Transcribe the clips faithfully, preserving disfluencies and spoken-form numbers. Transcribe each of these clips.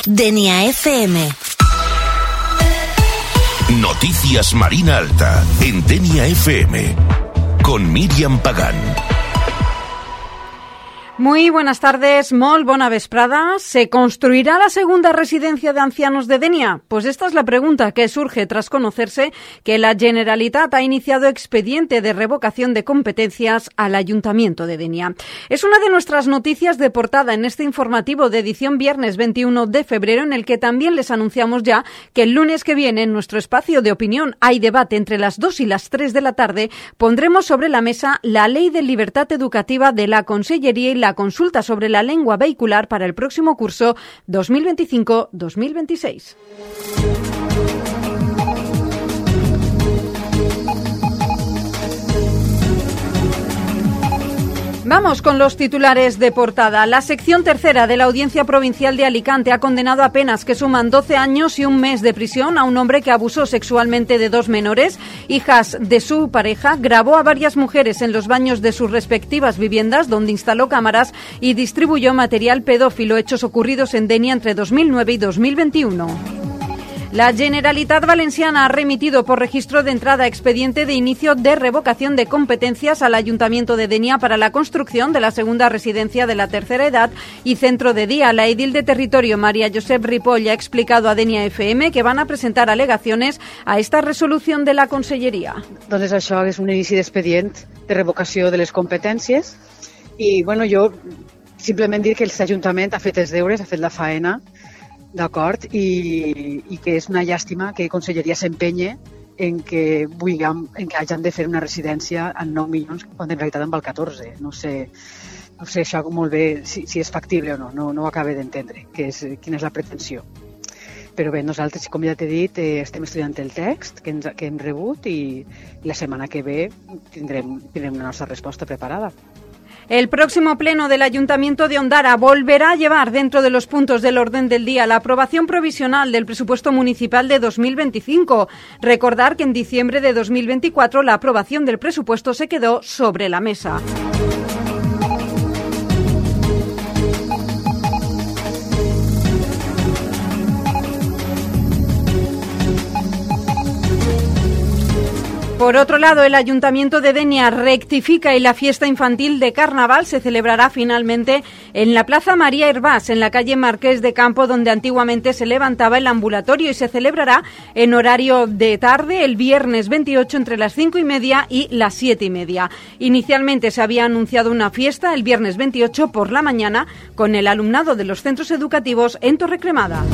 Denia F M. Noticias Marina Alta en Denia F M con Míriam Pagán. Muy buenas tardes, molt bona vesprada. ¿Se construirá la segunda residencia de ancianos de Denia? Pues esta es la pregunta que surge tras conocerse que la Generalitat ha iniciado expediente de revocación de competencias al Ayuntamiento de Denia. Es una de nuestras noticias de portada en este informativo de edición viernes veintiuno de febrero, en el que también les anunciamos ya que el lunes que viene, en nuestro espacio de opinión Hay Debate, entre las dos y las tres de la tarde, pondremos sobre la mesa la Ley de Libertad Educativa de la Consellería y la consulta sobre la lengua vehicular para el próximo curso dos mil veinticinco dos mil veintiséis. Vamos con los titulares de portada. La sección tercera de la Audiencia Provincial de Alicante ha condenado a penas que suman doce años y un mes de prisión a un hombre que abusó sexualmente de dos menores, hijas de su pareja, grabó a varias mujeres en los baños de sus respectivas viviendas, donde instaló cámaras y distribuyó material pedófilo, hechos ocurridos en Denia entre dos mil nueve y dos mil veintiuno. La Generalitat Valenciana ha remitido por registro de entrada expediente de inicio de revocación de competencias al Ayuntamiento de Denia para la construcción de la segunda residencia de la tercera edad y centro de día. La edil de territorio, María Josep Ripoll, ha explicado a Denia F M que van a presentar alegaciones a esta resolución de la Conselleria. Doncs això és un inici d'expedient de revocació de les competències i bueno, jo simplement dir que l'Ajuntament ha fet els deures, ha fet la faena, d'acord, i, i que és una llàstima que Conselleria s'empenye en que vulguem, en que hagin de fer una residència amb nou milions quan en realitat en val catorze. No sé, no sé això molt bé si, si és factible o no, no, no ho acabo d'entendre, que és, quina és la pretensió. Però bé, nosaltres, com ja t'he dit, eh, estem estudiant el text que, ens, que hem rebut i, i la setmana que ve tindrem, tindrem la nostra resposta preparada. El próximo pleno del Ayuntamiento de Ondara volverá a llevar dentro de los puntos del orden del día la aprobación provisional del presupuesto municipal de dos mil veinticinco. Recordar que en diciembre de dos mil veinticuatro la aprobación del presupuesto se quedó sobre la mesa. Por otro lado, el Ayuntamiento de Denia rectifica y la fiesta infantil de Carnaval se celebrará finalmente en la Plaza María Hervás, en la calle Marqués de Campo, donde antiguamente se levantaba el ambulatorio, y se celebrará en horario de tarde el viernes veintiocho entre las cinco y media y las siete y media. Inicialmente se había anunciado una fiesta el viernes veintiocho por la mañana con el alumnado de los centros educativos en Torrecremada.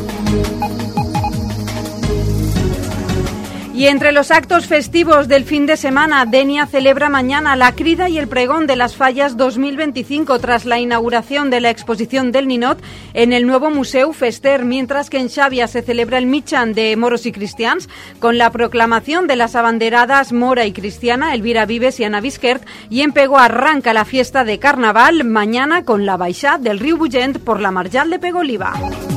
Y entre los actos festivos del fin de semana, Denia celebra mañana la crida y el pregón de las fallas dos mil veinticinco tras la inauguración de la exposición del Ninot en el nuevo Museu Fester, mientras que en Xàbia se celebra el Mitjan de Moros y Cristians con la proclamación de las abanderadas Mora y Cristiana, Elvira Vives y Ana Bisquert, y en Pego arranca la fiesta de Carnaval mañana con la baixada del Riu Bugent por la Marjal de Pego-Oliva.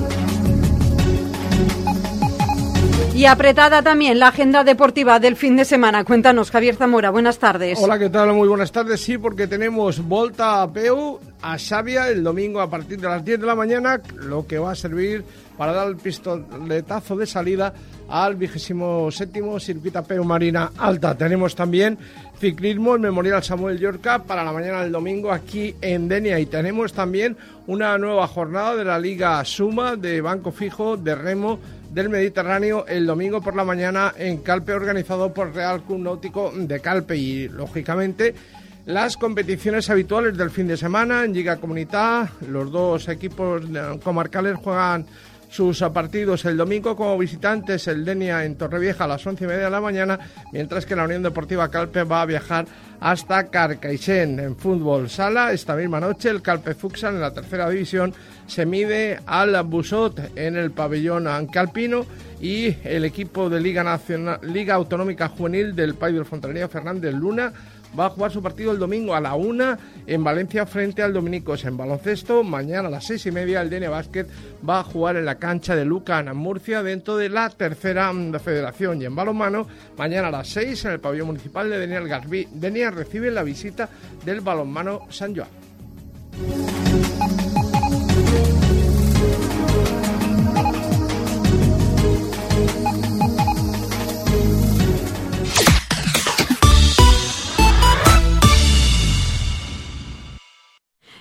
Y apretada también la agenda deportiva del fin de semana. Cuéntanos, Javier Zamora, buenas tardes. Hola, ¿qué tal? Muy buenas tardes. Sí, porque tenemos Volta a Peu a Xàbia el domingo a partir de las diez de la mañana, lo que va a servir para dar el pistoletazo de salida al vigésimo séptimo Circuito a Peu Marina Alta. Tenemos también ciclismo, el Memorial Samuel Llorca para la mañana del domingo aquí en Denia, y tenemos también una nueva jornada de la Liga Suma de Banco Fijo de Remo del Mediterráneo el domingo por la mañana en Calpe, organizado por Real Club Náutico de Calpe. Y lógicamente las competiciones habituales del fin de semana en Lliga Comunitat. Los dos equipos comarcales juegan sus partidos el domingo como visitantes, el Denia en Torrevieja a las once y media de la mañana, mientras que la Unión Deportiva Calpe va a viajar hasta Carcaixent. En fútbol sala, esta misma noche el Calpe Futsal en la tercera división se mide al Busot en el pabellón calpino, y el equipo de Liga Nacional, Liga Autonómica Juvenil del País del Fontanería, Fernández Luna, va a jugar su partido el domingo a la una en Valencia frente al Dominicos. En baloncesto, mañana a las seis y media el Denia Basket va a jugar en la cancha de Lucan, en Murcia, dentro de la tercera federación. Y en balonmano, mañana a las seis en el pabellón municipal de Denia el Garbí, Denia recibe la visita del balonmano San Joan.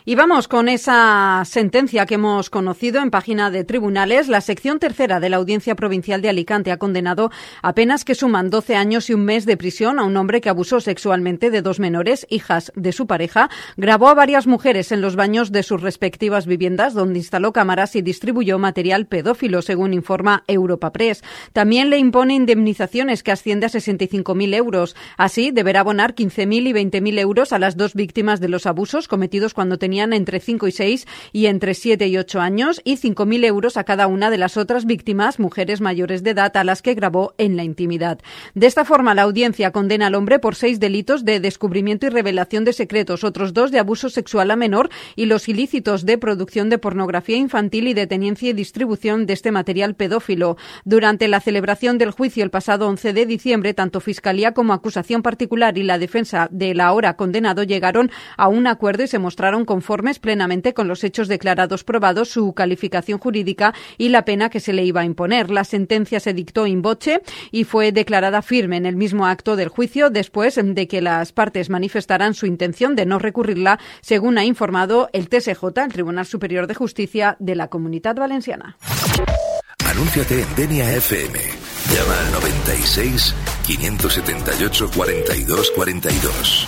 Y vamos con esa sentencia que hemos conocido en página de tribunales. La sección tercera de la Audiencia Provincial de Alicante ha condenado a penas que suman doce años y un mes de prisión a un hombre que abusó sexualmente de dos menores, hijas de su pareja, grabó a varias mujeres en los baños de sus respectivas viviendas, donde instaló cámaras y distribuyó material pedófilo, según informa Europa Press. También le impone indemnizaciones que asciende a sesenta y cinco mil euros. Así, deberá abonar quince mil y veinte mil euros a las dos víctimas de los abusos cometidos cuando tenían entre cinco y seis y entre siete y ocho años, y cinco mil euros a cada una de las otras víctimas, mujeres mayores de edad, a las que grabó en la intimidad. De esta forma, la audiencia condena al hombre por seis delitos de descubrimiento y revelación de secretos, otros dos de abuso sexual a menor y los ilícitos de producción de pornografía infantil y de tenencia y distribución de este material pedófilo. Durante la celebración del juicio el pasado once de diciembre, tanto Fiscalía como acusación particular y la defensa del ahora condenado llegaron a un acuerdo y se mostraron conformes plenamente con los hechos declarados probados, su calificación jurídica y la pena que se le iba a imponer. La sentencia se dictó in voce y fue declarada firme en el mismo acto del juicio, después de que las partes manifestaran su intención de no recurrirla, según ha informado el T S J, el Tribunal Superior de Justicia de la Comunitat Valenciana. Anúnciate en Denia F M. Llama al noventa y seis, quinientos setenta y ocho, cuarenta y dos cuarenta y dos.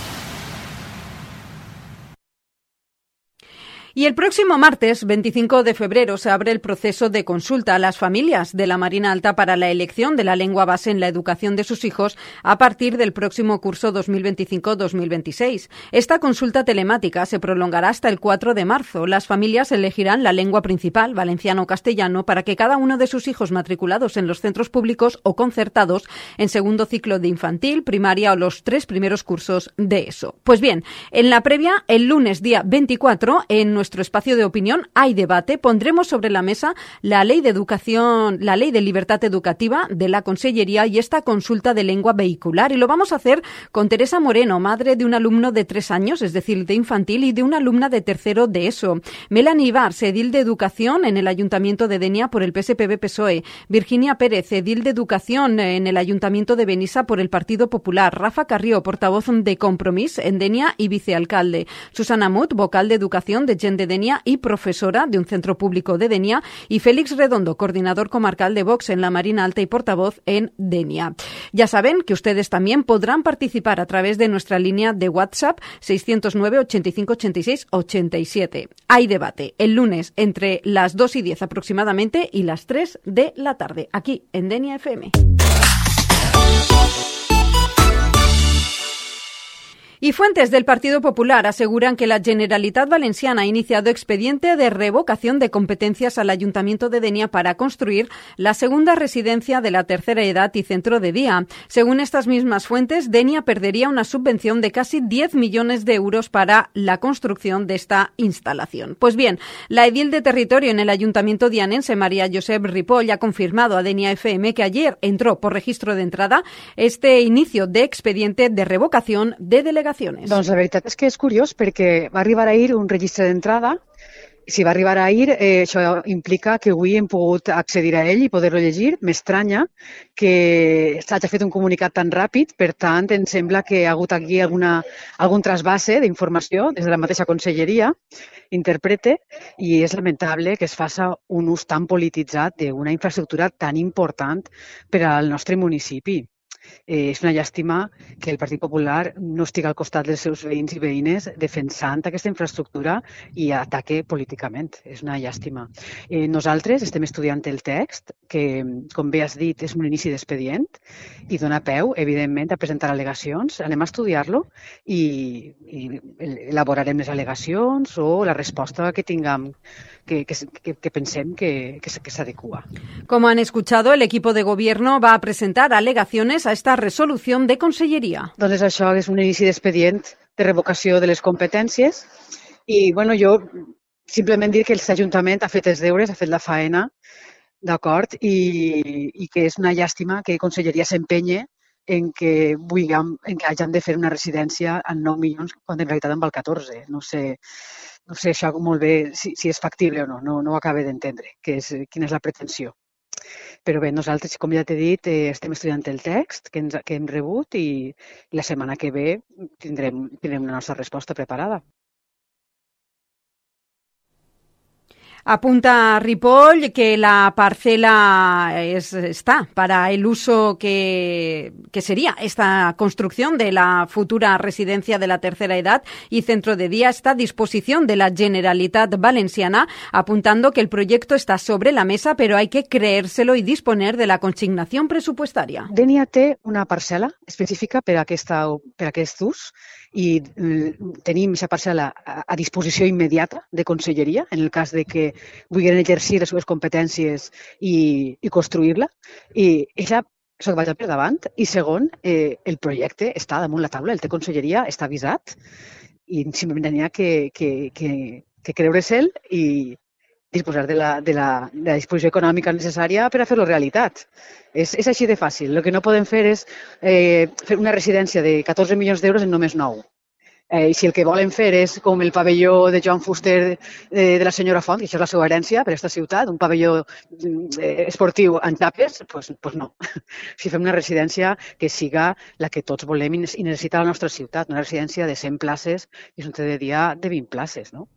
Y el próximo martes, veinticinco de febrero, se abre el proceso de consulta a las familias de la Marina Alta para la elección de la lengua base en la educación de sus hijos a partir del próximo curso dos mil veinticinco dos mil veintiséis. Esta consulta telemática se prolongará hasta el cuatro de marzo. Las familias elegirán la lengua principal, valenciano o castellano, para que cada uno de sus hijos matriculados en los centros públicos o concertados en segundo ciclo de infantil, primaria o los tres primeros cursos de ESO. Pues bien, en la previa, el lunes día veinticuatro, en nuestro espacio de opinión hay debate. Pondremos sobre la mesa la ley de educación, la ley de libertad educativa de la Consellería y esta consulta de lengua vehicular. Y lo vamos a hacer con Teresa Moreno, madre de un alumno de tres años, es decir, de infantil, y de una alumna de tercero de ESO. Melanie Ibar, edil de Educación en el Ayuntamiento de Denia por el P S P V P S O E. Virginia Pérez, edil de Educación en el Ayuntamiento de Benissa por el Partido Popular. Rafa Carrió, portavoz de Compromís en Denia y vicealcalde. Susana Mut, vocal de Educación de Gent de Denia y profesora de un centro público de Denia, y Félix Redondo, coordinador comarcal de Vox en la Marina Alta y portavoz en Denia. Ya saben que ustedes también podrán participar a través de nuestra línea de WhatsApp seiscientos nueve, ochenta y cinco, ochenta y seis, ochenta y siete. Hay debate el lunes entre las dos y diez aproximadamente y las tres de la tarde, aquí en Denia F M. Y fuentes del Partido Popular aseguran que la Generalitat Valenciana ha iniciado expediente de revocación de competencias al Ayuntamiento de Denia para construir la segunda residencia de la tercera edad y centro de día. Según estas mismas fuentes, Denia perdería una subvención de casi diez millones de euros para la construcción de esta instalación. Pues bien, la edil de territorio en el Ayuntamiento dianense, María Josep Ripoll, ha confirmado a Denia F M que ayer entró por registro de entrada este inicio de expediente de revocación de delegación. Doncs la veritat és que és curiós perquè va arribar ahir un registre d'entrada. Si va arribar ahir, eh, això implica que avui hem pogut accedir a ell i poder-lo llegir. M'estranya que s'hagi fet un comunicat tan ràpid, per tant, em sembla que ha hagut aquí alguna, algun trasbase d'informació des de la mateixa conselleria, interprete, i és lamentable que es faça un ús tan polititzat d'una infraestructura tan important per al nostre municipi. Eh, és una llàstima que el Partit Popular no estigui al costat dels seus veïns i veïnes defensant aquesta infraestructura i ataque políticament. És una llàstima. Eh, nosaltres estem estudiant el text, que, com bé has dit, és un inici d'expedient i dona peu, evidentment, a presentar al·legacions. Anem a estudiar-lo i, i elaborarem les al·legacions o la resposta que tinguem, que, que, que, que pensem que, que, que s'adequa. Como han escuchado, el equipo de gobierno va a presentar alegaciones a esta resolución de Conselleria. Doncs això és un inici d'expedient de revocació de les competències i bueno, jo simplement dir que l'Ajuntament ha fet els deures, ha fet la faena, d'acord, i, i que és una llàstima que Conselleria s'empenye en que, vulguem, en que hagin de fer una residència amb nou milions quan en realitat en val catorze. No sé, no sé això molt bé si, si és factible o no, no, no ho acabo d'entendre, que és, quina és la pretensió. Però bé, nosaltres, com ja t'he dit, eh, estem estudiant el text que, ens, que hem rebut i la setmana que ve tindrem, tindrem una nostra resposta preparada. Apunta Ripoll que la parcela es, está para el uso que, que sería esta construcción de la futura residencia de la tercera edad y centro de día está a disposición de la Generalitat Valenciana, apuntando que el proyecto está sobre la mesa, pero hay que creérselo y disponer de la consignación presupuestaria. Denia té una parcel·la específica per a, aquesta, per a aquest ús i eh, tenim aquesta parcel·la a, a disposició immediata de conselleria en el cas de que vulguin exercir les seves competències i, i construir-la. I això s'ho vaig per davant. I segon, eh, el projecte està damunt la taula, el té conselleria, està avisat i simplement tenia que, que, que, que creure'l i disposar de la, de, la, de la disposició econòmica necessària per a fer-lo realitat. És, és així de fàcil. El que no podem fer és eh, fer una residència de catorze milions d'euros en només nou. Eh, I si el que volen fer és com el pavelló de Joan Fuster eh, de la senyora Font, que això és la seva herència per a aquesta ciutat, un pavelló eh, esportiu en xapes, doncs pues, pues no. Si fem una residència que siga la que tots volem i necessita la nostra ciutat, una residència de cent places i un centre de dia de vint places, no?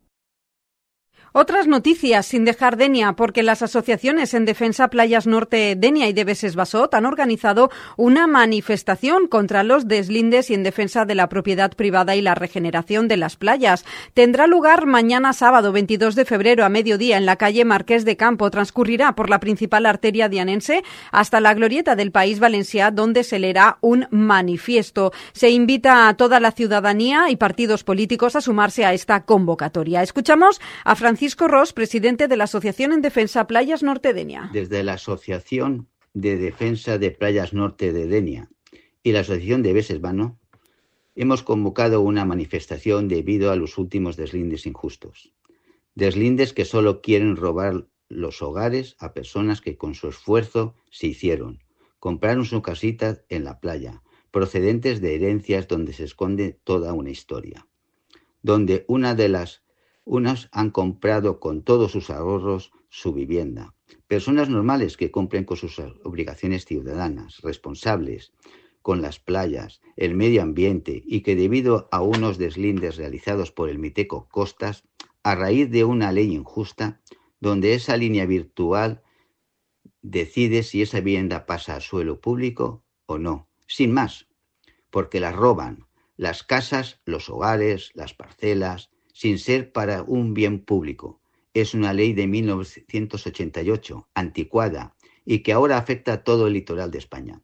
Otras noticias sin dejar Denia, porque las asociaciones en defensa Playas Norte Denia y de Besés-Basot han organizado una manifestación contra los deslindes y en defensa de la propiedad privada y la regeneración de las playas. Tendrá lugar mañana sábado veintidós de febrero a mediodía en la calle Marqués de Campo. Transcurrirá por la principal arteria dianense hasta la glorieta del País Valencià, donde se leerá un manifiesto. Se invita a toda la ciudadanía y partidos políticos a sumarse a esta convocatoria. Escuchamos a Francisco Francisco Ros, presidente de la Asociación en Defensa Playas Norte Denia. Desde la Asociación de Defensa de Playas Norte de Denia y la Asociación de Besés-Basot hemos convocado una manifestación debido a los últimos deslindes injustos. Deslindes que solo quieren robar los hogares a personas que con su esfuerzo se hicieron, compraron su casita en la playa, procedentes de herencias donde se esconde toda una historia, donde una de las Unas han comprado con todos sus ahorros su vivienda. Personas normales que cumplen con sus obligaciones ciudadanas, responsables con las playas, el medio ambiente y que debido a unos deslindes realizados por el Miteco Costas, a raíz de una ley injusta, donde esa línea virtual decide si esa vivienda pasa a suelo público o no, sin más, porque las roban, las casas, los hogares, las parcelas, sin ser para un bien público. Es una ley de mil novecientos ochenta y ocho, anticuada, y que ahora afecta a todo el litoral de España.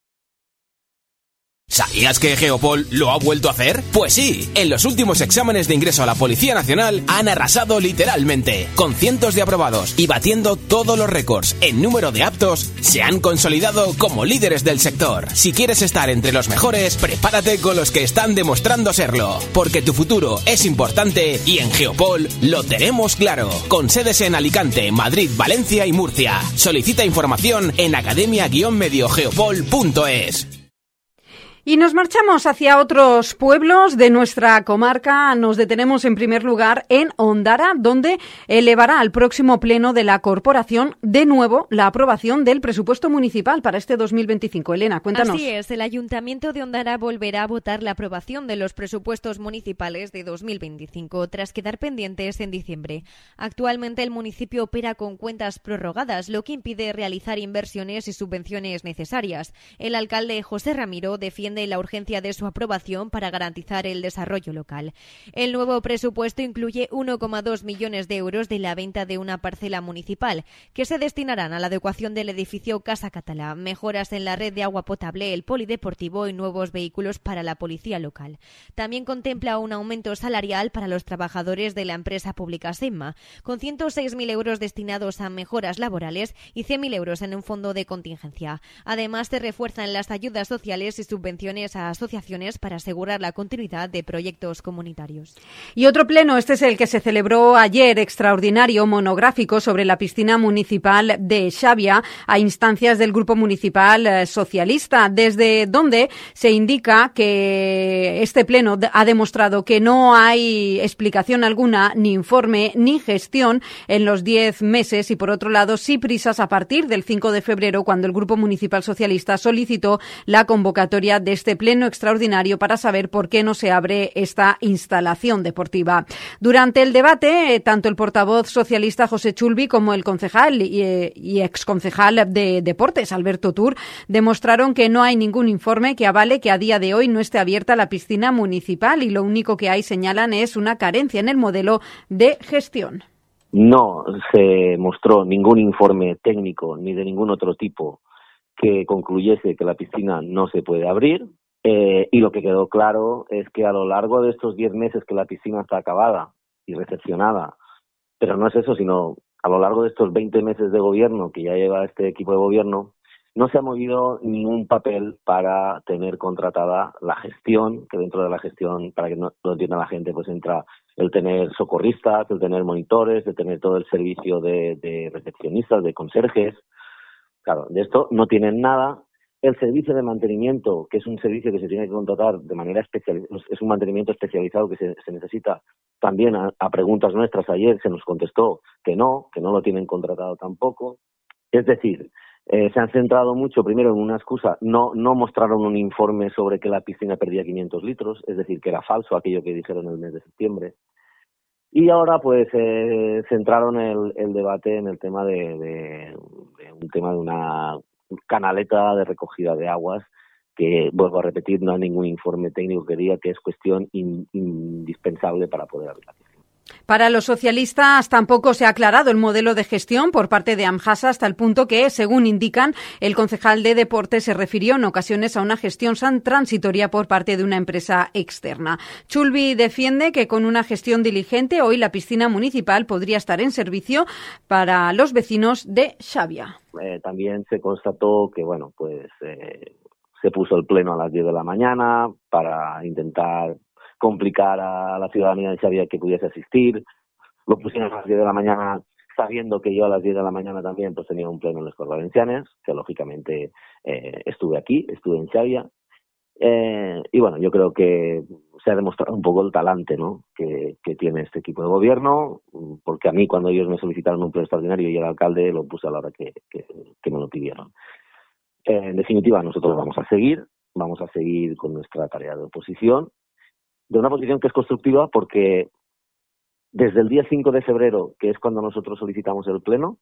¿Sabías que Geopol lo ha vuelto a hacer? Pues sí, en los últimos exámenes de ingreso a la Policía Nacional han arrasado literalmente, con cientos de aprobados y batiendo todos los récords en número de aptos, se han consolidado como líderes del sector. Si quieres estar entre los mejores, prepárate con los que están demostrando serlo, porque tu futuro es importante y en Geopol lo tenemos claro, con sedes en Alicante, Madrid, Valencia y Murcia. Solicita información en academia guion medio geopol punto es. Y nos marchamos hacia otros pueblos de nuestra comarca. Nos detenemos en primer lugar en Ondara, donde elevará al próximo pleno de la corporación de nuevo la aprobación del presupuesto municipal para este dos mil veinticinco. Elena, cuéntanos. Así es, el Ayuntamiento de Ondara volverá a votar la aprobación de los presupuestos municipales de dos mil veinticinco, tras quedar pendientes en diciembre. Actualmente el municipio opera con cuentas prorrogadas, lo que impide realizar inversiones y subvenciones necesarias. El alcalde José Ramiro defiende la urgencia de su aprobación para garantizar el desarrollo local. El nuevo presupuesto incluye uno coma dos millones de euros de la venta de una parcela municipal, que se destinarán a la adecuación del edificio Casa Catalá, mejoras en la red de agua potable, el polideportivo y nuevos vehículos para la policía local. También contempla un aumento salarial para los trabajadores de la empresa pública SEMMA, con ciento seis mil euros destinados a mejoras laborales y cien mil euros en un fondo de contingencia. Además, se refuerzan las ayudas sociales y subvenciones a asociaciones para asegurar la continuidad de proyectos comunitarios. Y otro pleno, este es el que se celebró ayer, extraordinario, monográfico sobre la piscina municipal de Xàbia a instancias del Grupo Municipal Socialista, desde donde se indica que este pleno ha demostrado que no hay explicación alguna, ni informe, ni gestión en los diez meses y, por otro lado, sí prisas a partir del cinco de febrero, cuando el Grupo Municipal Socialista solicitó la convocatoria de este pleno extraordinario para saber por qué no se abre esta instalación deportiva. Durante el debate, eh, tanto el portavoz socialista José Chulvi como el concejal y, eh, y exconcejal de Deportes, Alberto Tur, demostraron que no hay ningún informe que avale que a día de hoy no esté abierta la piscina municipal y lo único que hay, señalan, es una carencia en el modelo de gestión. No se mostró ningún informe técnico ni de ningún otro tipo que concluyese que la piscina no se puede abrir, eh, y lo que quedó claro es que a lo largo de estos diez meses que la piscina está acabada y recepcionada, pero no es eso, sino a lo largo de estos veinte meses de gobierno que ya lleva este equipo de gobierno, no se ha movido ningún papel para tener contratada la gestión, que dentro de la gestión, para que no lo entienda la gente, pues entra el tener socorristas, el tener monitores, el tener todo el servicio de, de recepcionistas, de conserjes. Claro, de esto no tienen nada. El servicio de mantenimiento, que es un servicio que se tiene que contratar de manera especial, es un mantenimiento especializado que se, se necesita. También a, a preguntas nuestras ayer se nos contestó que no, que no lo tienen contratado tampoco. Es decir, Eh, se han centrado mucho primero en una excusa, no no mostraron un informe sobre que la piscina perdía quinientos litros, es decir, que era falso aquello que dijeron el mes de septiembre. Y ahora pues eh, centraron el, el debate en el tema de, de, de un tema de una canaleta de recogida de aguas, que, vuelvo a repetir, no hay ningún informe técnico que diga que es cuestión in, indispensable para poder abrir la piscina. Para los socialistas tampoco se ha aclarado el modelo de gestión por parte de AMJASA hasta el punto que, según indican, el concejal de Deportes se refirió en ocasiones a una gestión transitoria por parte de una empresa externa. Chulvi defiende que con una gestión diligente hoy la piscina municipal podría estar en servicio para los vecinos de Xàbia. Eh, también se constató que, bueno, pues eh, se puso el pleno a las diez de la mañana para intentar complicar a la ciudadanía de Xàbia que pudiese asistir. Lo pusieron a las diez de la mañana sabiendo que yo a las diez de la mañana también pues tenía un pleno en les Corts Valencianes, que lógicamente eh, estuve aquí, estuve en Xàbia. Eh, y bueno, yo creo que se ha demostrado un poco el talante, ¿no?, que, que tiene este equipo de gobierno, porque a mí cuando ellos me solicitaron un pleno extraordinario y el alcalde lo puse a la hora que, que, que me lo pidieron. Eh, en definitiva, nosotros vamos a seguir, vamos a seguir con nuestra tarea de oposición, de una posición que es constructiva porque desde el día cinco de febrero, que es cuando nosotros solicitamos el pleno,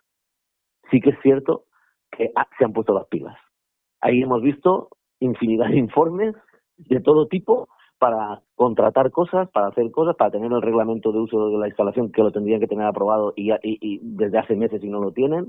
sí que es cierto que ah, se han puesto las pilas. Ahí hemos visto infinidad de informes de todo tipo para contratar cosas, para hacer cosas, para tener el reglamento de uso de la instalación que lo tendrían que tener aprobado y, y, y desde hace meses y no lo tienen.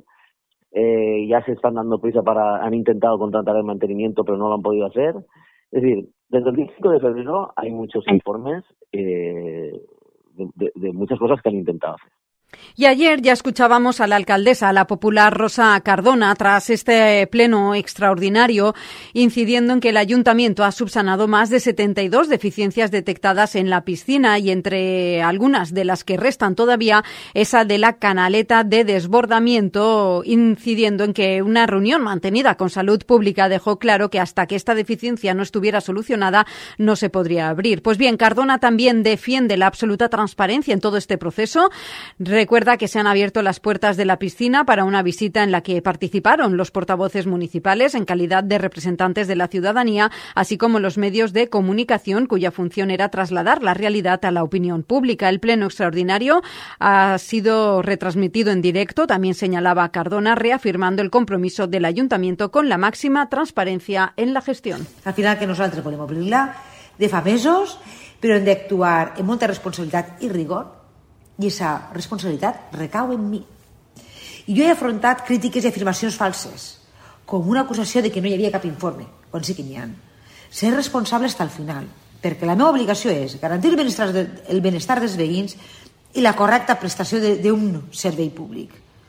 Eh, ya se están dando prisa para, han intentado contratar el mantenimiento pero no lo han podido hacer. Es decir, desde el cinco de febrero hay muchos informes eh, de, de, de muchas cosas que han intentado hacer. Y ayer ya escuchábamos a la alcaldesa, a la popular Rosa Cardona, tras este pleno extraordinario, incidiendo en que el ayuntamiento ha subsanado más de setenta y dos deficiencias detectadas en la piscina y entre algunas de las que restan todavía esa de la canaleta de desbordamiento, incidiendo en que una reunión mantenida con Salud Pública dejó claro que hasta que esta deficiencia no estuviera solucionada no se podría abrir. Pues bien, Cardona también defiende la absoluta transparencia en todo este proceso. Recuerda que se han abierto las puertas de la piscina para una visita en la que participaron los portavoces municipales en calidad de representantes de la ciudadanía, así como los medios de comunicación cuya función era trasladar la realidad a la opinión pública. El pleno extraordinario ha sido retransmitido en directo, también señalaba Cardona, reafirmando el compromiso del ayuntamiento con la máxima transparencia en la gestión. Al final que nosaltres volem obrir-la de fa mesos, però hem d'actuar amb molta responsabilitat i rigor, i aquesta responsabilitat recau en mi. I jo he afrontat crítiques i afirmacions falses, com una acusació de que no hi havia cap informe, quan sí que n'hi ha. Ser responsable fins al final, perquè la meva obligació és garantir el benestar, de, el benestar dels veïns i la correcta prestació d'un servei públic.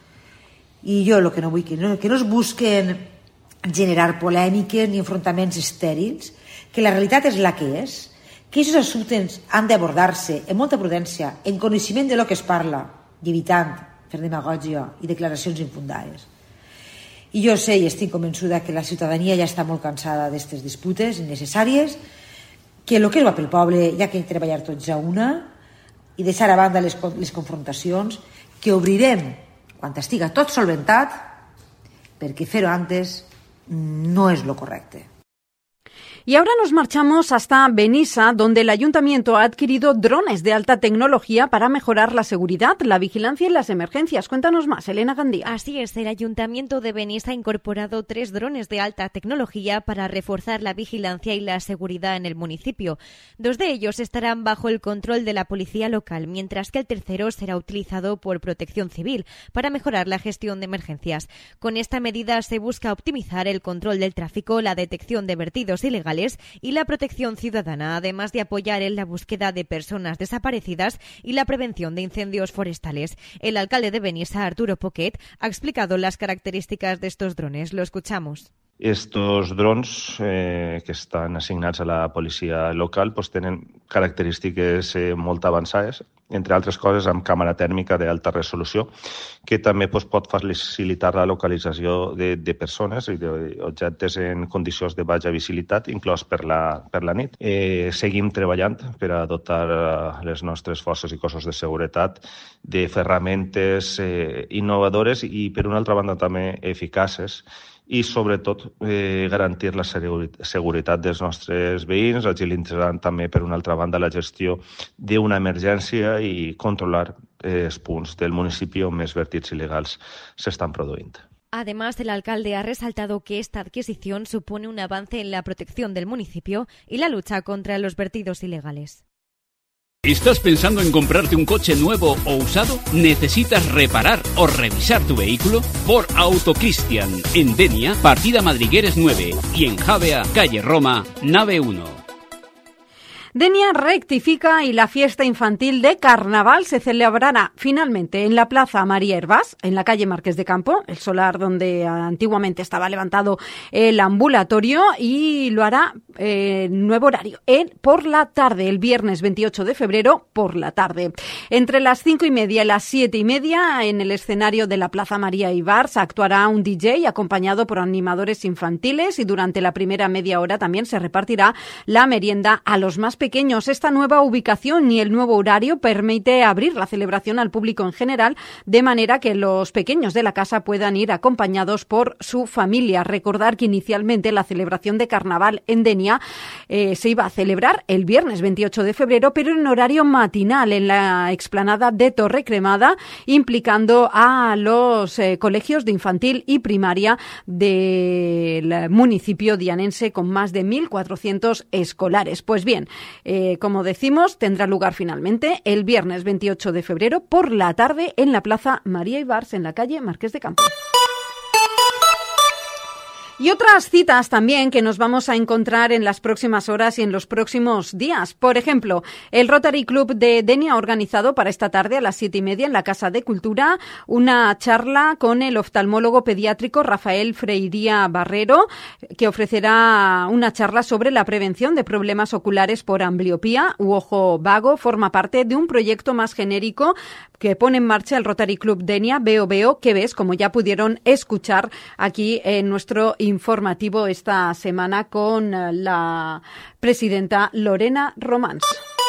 I jo el que no vull que no, que no es busquen generar polèmiques ni enfrontaments estèrils, que la realitat és la que és, que aquests assumptes han d'abordar-se amb molta prudència, en coneixement de lo que es parla, i evitant fer demagògia i declaracions infundades. I jo sé i estic convençuda que la ciutadania ja està molt cansada d'aquestes disputes innecessàries, que el que és bo pel poble hi ha que treballar tots a una i deixar a banda les, les confrontacions, que obrirem quan estiga tot solventat, perquè fer-ho antes no és lo correcte. Y ahora nos marchamos hasta Benissa, donde el ayuntamiento ha adquirido drones de alta tecnología para mejorar la seguridad, la vigilancia y las emergencias. Cuéntanos más, Elena Gandía. Así es, el ayuntamiento de Benissa ha incorporado tres drones de alta tecnología para reforzar la vigilancia y la seguridad en el municipio. Dos de ellos estarán bajo el control de la policía local, mientras que el tercero será utilizado por Protección Civil para mejorar la gestión de emergencias. Con esta medida se busca optimizar el control del tráfico, la detección de vertidos ilegales y la protección ciudadana, además de apoyar en la búsqueda de personas desaparecidas y la prevención de incendios forestales. El alcalde de Benissa, Arturo Poquet, ha explicado las características de estos drones. Lo escuchamos. Estos drons eh, que estan assignats a la policia local pues, tenen característiques eh, molt avançades, entre altres coses amb càmera tèrmica d'alta resolució, que també pues, pot facilitar la localització de, de persones i d'objectes en condicions de baixa visibilitat, inclòs per la, per la nit. Eh, seguim treballant per a dotar les nostres forces i cossos de seguretat de ferramentes eh, innovadores i, per una altra banda, també eficaces, i sobretot eh, garantir la seguretat dels nostres veïns, agilitzant també per una altra banda la gestió d'una emergència i controlar eh, els punts del municipi on més vertits il·legals s'estan produint. Además, el alcalde ha resaltado que esta adquisición supone un avance en la protección del municipio y la lucha contra los vertidos ilegales. ¿Estás pensando en comprarte un coche nuevo o usado? ¿Necesitas reparar o revisar tu vehículo? Por Autocristian, en Denia, partida Madrigueres nueve y en Javea, calle Roma, nave uno. Denia rectifica y la fiesta infantil de Carnaval se celebrará finalmente en la Plaza María Hervás, en la calle Marqués de Campo, el solar donde antiguamente estaba levantado el ambulatorio, y lo hará eh, nuevo horario, en, por la tarde, el viernes veintiocho de febrero por la tarde. Entre las cinco y media y las siete y media, en el escenario de la Plaza María Ibars, actuará un D J acompañado por animadores infantiles, y durante la primera media hora también se repartirá la merienda a los más pequeños. Pequeños. Esta nueva ubicación y el nuevo horario permite abrir la celebración al público en general, de manera que los pequeños de la casa puedan ir acompañados por su familia. Recordar que inicialmente la celebración de Carnaval en Denia eh, se iba a celebrar el viernes veintiocho de febrero, pero en horario matinal en la explanada de Torre Cremada, implicando a los eh, colegios de infantil y primaria del municipio dianense, con más de mil cuatrocientos escolares. Pues bien, Eh, como decimos, tendrá lugar finalmente el viernes veintiocho de febrero por la tarde en la Plaza María Ibars, en la calle Marqués de Campo. Y otras citas también que nos vamos a encontrar en las próximas horas y en los próximos días. Por ejemplo, el Rotary Club de Denia ha organizado para esta tarde a las siete y media en la Casa de Cultura una charla con el oftalmólogo pediátrico Rafael Freiría Barrero, que ofrecerá una charla sobre la prevención de problemas oculares por ambliopía u ojo vago. Forma parte de un proyecto más genérico que pone en marcha el Rotary Club Denia, Veo Veo, que ves, como ya pudieron escuchar aquí en nuestro informativo esta semana con la presidenta Lorena Romans.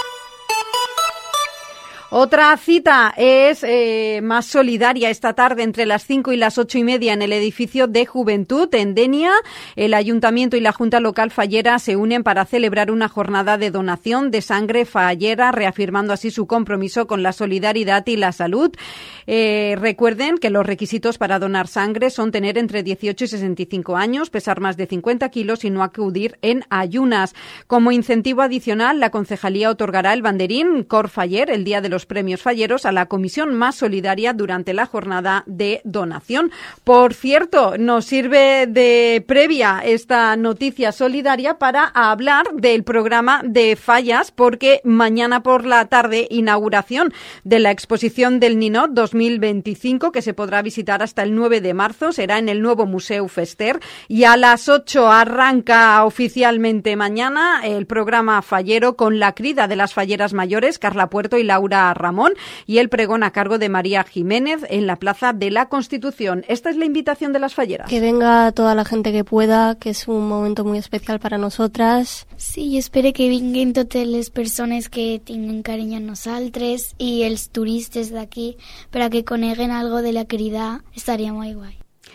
Otra cita es eh, más solidaria esta tarde entre las cinco y las ocho y media en el edificio de Juventud en Denia. El Ayuntamiento y la Junta Local Fallera se unen para celebrar una jornada de donación de sangre fallera, reafirmando así su compromiso con la solidaridad y la salud. Eh, recuerden que los requisitos para donar sangre son tener entre dieciocho y sesenta y cinco años, pesar más de cincuenta kilos y no acudir en ayunas. Como incentivo adicional, la Concejalía otorgará el banderín Cor Faller el día de los premios falleros a la comisión más solidaria durante la jornada de donación. Por cierto, nos sirve de previa esta noticia solidaria para hablar del programa de fallas, porque mañana por la tarde inauguración de la exposición del Ninot dos mil veinticinco, que se podrá visitar hasta el nueve de marzo, será en el nuevo Museu Fester, y a las ocho arranca oficialmente mañana el programa fallero con la crida de las falleras mayores, Carla Puerto y Laura Ramón, y el pregón a cargo de María Jiménez en la Plaza de la Constitución. Esta es la invitación de las falleras. Que venga toda la gente que pueda, que és un moment molt especial per a nosaltres. Sí, jo espero que vinguin totes les persones que tinguen carinyo a nosaltres i els turistes d'aquí per a que coneguen algo de la crida. Estaria molt guai.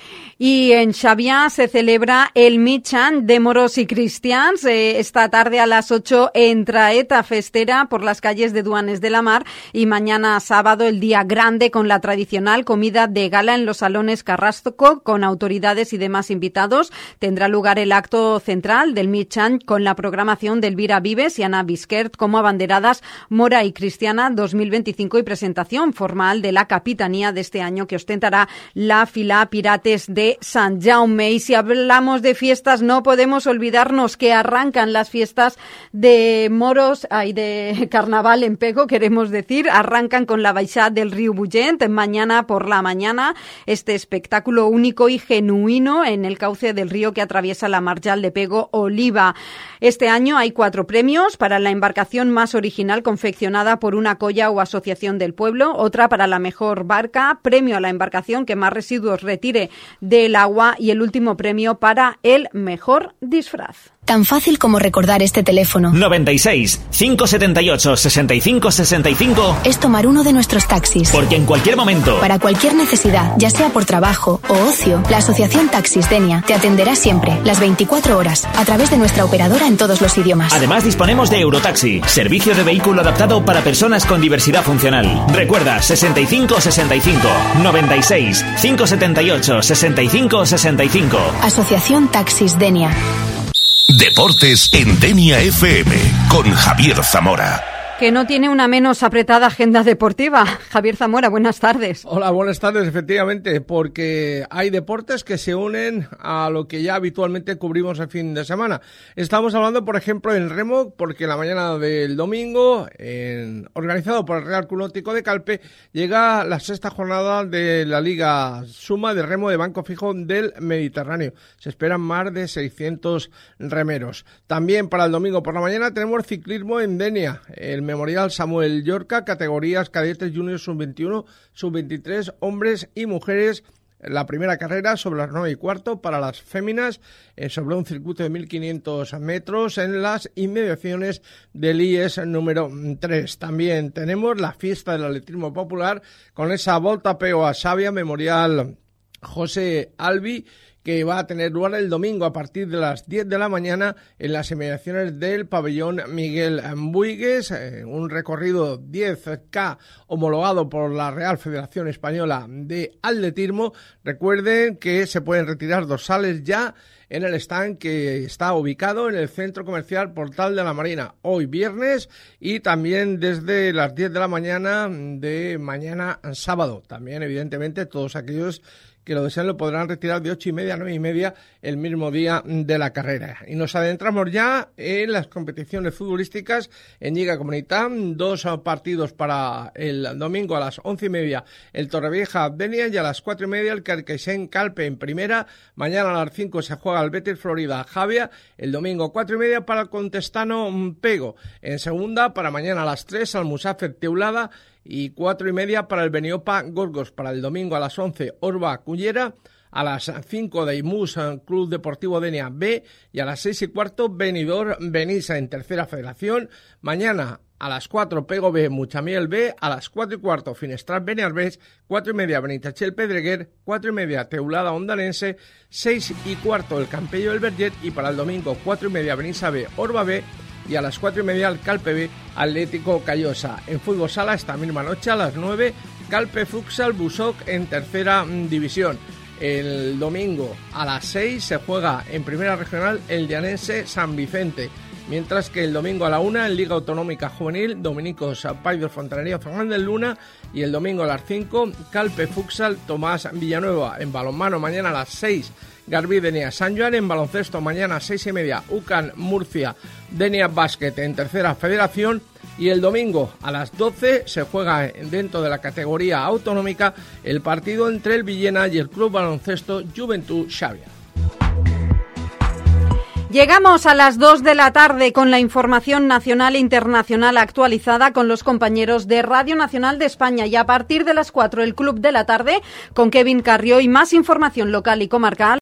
Y en Xavià se celebra el mig any de moros y cristians. Eh, esta tarde a las ocho en Traeta Festera por las calles de Duanes de la Mar, y mañana sábado el día grande con la tradicional comida de gala en los salones Carrasco con autoridades y demás invitados. Tendrá lugar el acto central del mig any con la programación de Elvira Vives y Ana Bisquert como abanderadas mora y cristiana dos mil veinticinco y presentación formal de la capitanía de este año que ostentará la fila Pirates de San Jaume. Y si hablamos de fiestas, no podemos olvidarnos que arrancan las fiestas de moros y de carnaval en Pego, queremos decir. Arrancan con la baixada del río Bullent mañana por la mañana, este espectáculo único y genuino en el cauce del río que atraviesa la marjal de Pego Oliva. Este año hay cuatro premios: para la embarcación más original confeccionada por una colla o asociación del pueblo, otra para la mejor barca, premio a la embarcación que más residuos retire de el agua, y el último premio para el mejor disfraz. Tan fácil como recordar este teléfono. noventa y seis, cinco setenta y ocho, sesenta y cinco sesenta y cinco. Es tomar uno de nuestros taxis. Porque en cualquier momento, para cualquier necesidad, ya sea por trabajo o ocio, la Asociación Taxis Denia te atenderá siempre, las veinticuatro horas, a través de nuestra operadora en todos los idiomas. Además disponemos de Eurotaxi, servicio de vehículo adaptado para personas con diversidad funcional. Recuerda, sesenta y cinco sesenta y cinco, noventa y seis, cinco setenta y ocho, sesenta y cinco sesenta y cinco. Asociación Taxis Denia. Deportes en Denia F M con Javier Zamora. Que no tiene una menos apretada agenda deportiva. Javier Zamora, buenas tardes. Hola, buenas tardes, efectivamente, porque hay deportes que se unen a lo que ya habitualmente cubrimos el fin de semana. Estamos hablando, por ejemplo, en remo, porque la mañana del domingo, en, organizado por el Real Club Náutico de Calpe, llega la sexta jornada de la Liga Suma de Remo de Banco Fijo del Mediterráneo. Se esperan más de seiscientos remeros. También para el domingo por la mañana tenemos ciclismo en Denia, el Memorial Samuel Llorca, categorías cadetes junior sub veintiuno, sub veintitrés, hombres y mujeres. La primera carrera sobre las nueve y cuarto para las féminas, eh, sobre un circuito de mil quinientos metros en las inmediaciones del I E S número tres. También tenemos la fiesta del atletismo popular con esa Volta Peo a Xàbia, Memorial José Albi, que va a tener lugar el domingo a partir de las diez de la mañana en las inmediaciones del pabellón Miguel Buigues, eh, un recorrido diez K homologado por la Real Federación Española de Atletismo. Recuerden que se pueden retirar dorsales ya en el stand que está ubicado en el Centro Comercial Portal de la Marina, hoy viernes, y también desde las diez de la mañana de mañana sábado. También, evidentemente, todos aquellos que lo deseen lo podrán retirar de ocho y media a nueve y media el mismo día de la carrera. Y nos adentramos ya en las competiciones futbolísticas en Lliga Comunitat. Dos partidos para el domingo a las once y media el Torrevieja Denia, y a las cuatro y media el Carqueixent Calpe en primera. Mañana a las cinco se juega el Betis Florida Javia. El domingo cuatro y media para el Contestano Pego. En segunda, para mañana a las tres al Musafet Teulada, y cuatro y media para el Beniopa Gorgos. Para el domingo a las once Orba Cullera, a las cinco Daimus Club Deportivo Denia B, y a las seis y cuarto Benidorm Benissa en tercera federación. Mañana a las cuatro Pego B Muchamiel B, a las cuatro y cuarto Finestrat Beniarbés, cuatro y media Benitachel Pedreguer, cuatro y media Teulada Ondalense, seis y cuarto el Campello del Berget, y para el domingo cuatro y media Benissa B Orba B, y a las cuatro y media el Calpe B Atlético Callosa. En fútbol sala esta misma noche a las nueve Calpe Futsal Busoc en tercera división. El domingo a las seis se juega en primera regional el Llanense San Vicente, mientras que el domingo a la una en Liga Autonómica Juvenil Dominicos Paidor Fontanería Fernández Luna, y el domingo a las cinco Calpe Futsal Tomás Villanueva. En balonmano mañana a las seis Garbí Denia San Joan. En baloncesto mañana a seis y media UCAN Murcia Denia Basket en tercera federación, y el domingo a las doce se juega dentro de la categoría autonómica el partido entre el Villena y el Club Baloncesto Juventud Xàbia. Llegamos a las dos de la tarde con la información nacional e internacional actualizada con los compañeros de Radio Nacional de España, y a partir de las cuatro el Club de la Tarde con Kevin Carrió y más información local y comarcal.